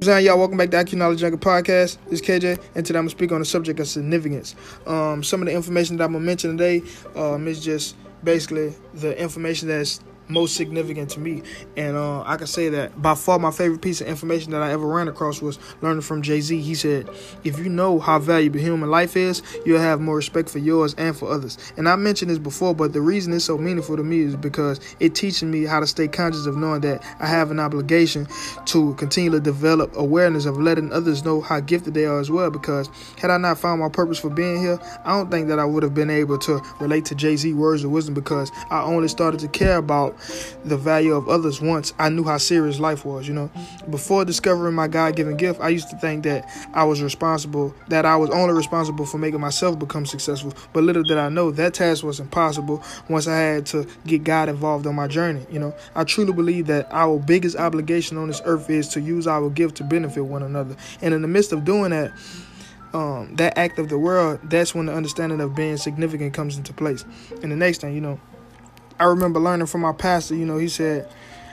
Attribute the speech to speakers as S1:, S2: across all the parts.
S1: Y'all, welcome back to IQ Knowledge Jungle Podcast. This is KJ, and today I'm going to speak on the subject of significance. Some of the information that I'm going to mention today is just basically the information that's most significant to me. And I can say that by far my favorite piece of information that I ever ran across was learning from Jay-Z. He said, if you know how valuable human life is, you'll have more respect for yours and for others. And I mentioned this before, but the reason it's so meaningful to me is because it teaches me how to stay conscious of knowing that I have an obligation to continue to develop awareness of letting others know how gifted they are as well. Because had I not found my purpose for being here, I don't think that I would have been able to relate to Jay-Z words of wisdom, because I only started to care about the value of others once I knew how serious life was. Before discovering my God-given gift, I used to think that I was only responsible for making myself become successful. But little did I know that task was impossible once I had to get God involved on my journey. I truly believe that our biggest obligation on this earth is to use our gift to benefit one another. And in the midst of doing that, that act of the world, that's when the understanding of being significant comes into place. And the next thing, I remember learning from my pastor, he said,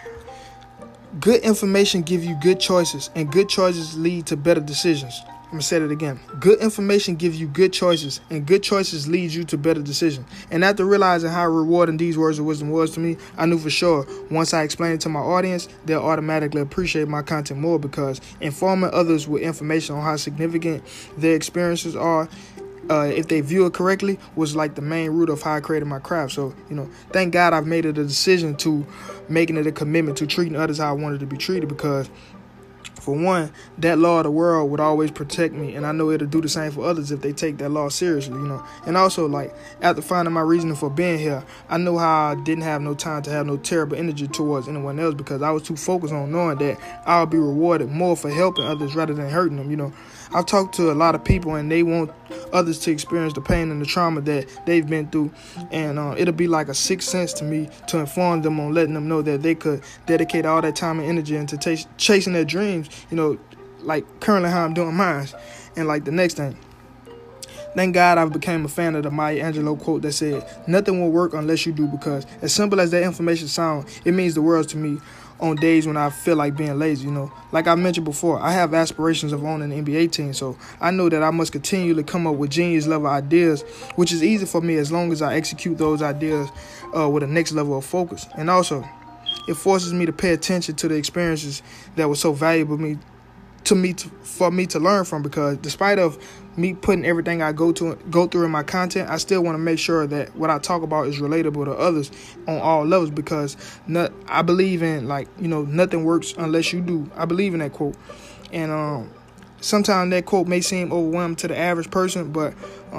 S1: good information give you good choices, and good choices lead to better decisions. I'm going to say it again. Good information gives you good choices, and good choices lead you to better decisions. And after realizing how rewarding these words of wisdom was to me, I knew for sure once I explained it to my audience, they'll automatically appreciate my content more, because informing others with information on how significant their experiences are, if they view it correctly, was like the main root of how I created my craft. So, thank God I've made it a decision to making it a commitment to treating others how I wanted to be treated, because for one, that law of the world would always protect me, and I know it'll do the same for others if they take that law seriously, And also, after finding my reasoning for being here, I know how I didn't have no time to have no terrible energy towards anyone else, because I was too focused on knowing that I'll be rewarded more for helping others rather than hurting them, I've talked to a lot of people, and they want others to experience the pain and the trauma that they've been through, and it'll be like a sixth sense to me to inform them on letting them know that they could dedicate all that time and energy into chasing their dreams, like currently how I'm doing mine. And the next thing, thank God I became a fan of the Maya Angelou quote that said, nothing will work unless you do, because as simple as that information sounds, it means the world to me on days when I feel like being lazy. Like I mentioned before, I have aspirations of owning an NBA team, so I know that I must continually come up with genius level ideas, which is easy for me as long as I execute those ideas with a next level of focus. And also, it forces me to pay attention to the experiences that were so valuable for me to learn from, because despite of me putting everything I go through in my content, I still want to make sure that what I talk about is relatable to others on all levels, because I believe in nothing works unless you do. I believe in that quote. And sometimes that quote may seem overwhelming to the average person, but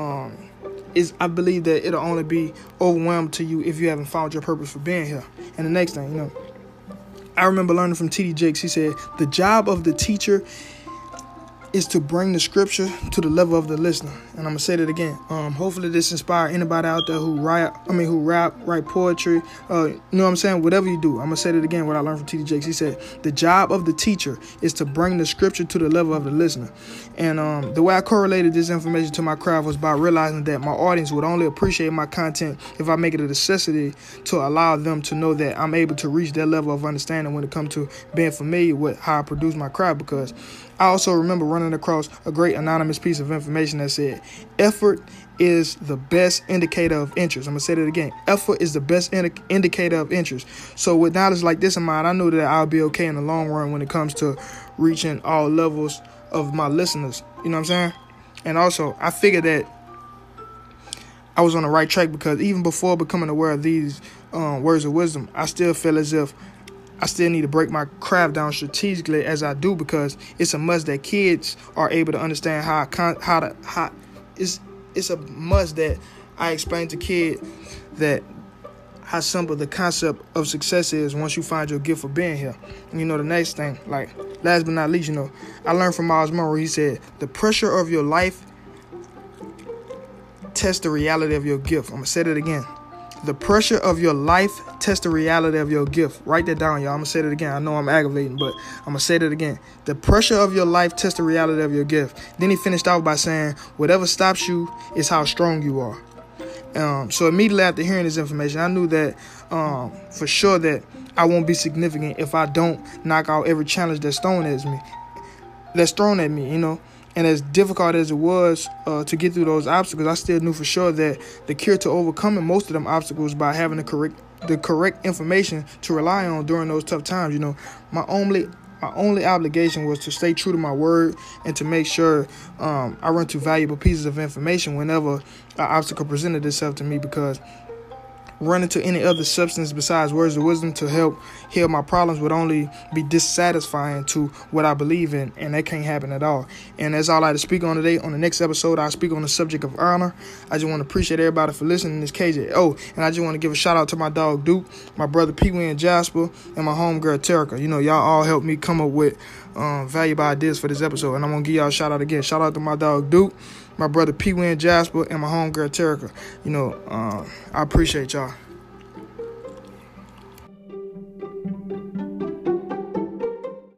S1: I believe that it'll only be overwhelming to you if you haven't found your purpose for being here. And the next thing, I remember learning from T.D. Jakes. He said, the job of the teacher is to bring the scripture to the level of the listener. And I'm going to say that again. Hopefully this inspires anybody out there who rap, write poetry, whatever you do. I'm going to say that again, what I learned from T.D. Jakes. He said, the job of the teacher is to bring the scripture to the level of the listener. And the way I correlated this information to my craft was by realizing that my audience would only appreciate my content if I make it a necessity to allow them to know that I'm able to reach their level of understanding when it comes to being familiar with how I produce my craft. Because I also remember running across a great anonymous piece of information that said, effort is the best indicator of interest. I'm going to say that again. Effort is the best indicator of interest. So with knowledge like this in mind, I know that I'll be okay in the long run when it comes to reaching all levels of my listeners. You know what I'm saying? And also, I figured that I was on the right track, because even before becoming aware of these words of wisdom, I still feel as if I still need to break my craft down strategically as I do, because it's a must that kids are able to understand it's a must that I explain to kids that how simple the concept of success is once you find your gift for being here. And the next thing, last but not least, I learned from Miles Monroe. He said, the pressure of your life tests the reality of your gift. I'm going to say that again. The pressure of your life tests the reality of your gift. Write that down, y'all. I'm going to say that again. I know I'm aggravating, but I'm going to say that again. The pressure of your life tests the reality of your gift. Then he finished off by saying, whatever stops you is how strong you are. So immediately after hearing this information, I knew that for sure that I won't be significant if I don't knock out every challenge that's thrown at me. that's thrown at me, And as difficult as it was to get through those obstacles, I still knew for sure that the cure to overcoming most of them obstacles by having the correct information to rely on during those tough times. My only obligation was to stay true to my word and to make sure I run through valuable pieces of information whenever an obstacle presented itself to me, because running to any other substance besides words of wisdom to help heal my problems would only be dissatisfying to what I believe in, and that can't happen at all. And that's all I had to speak on today. On the next episode, I'll speak on the subject of honor. I just want to appreciate everybody for listening to this KJ. Oh, and I just want to give a shout out to my dog Duke, my brother Pee Wee and Jasper, and my homegirl Terica. Y'all all helped me come up with valuable ideas for this episode, and I'm going to give y'all a shout out again. Shout out to my dog Duke, my brother Pee Wee and Jasper, and my homegirl Terica. I appreciate y'all.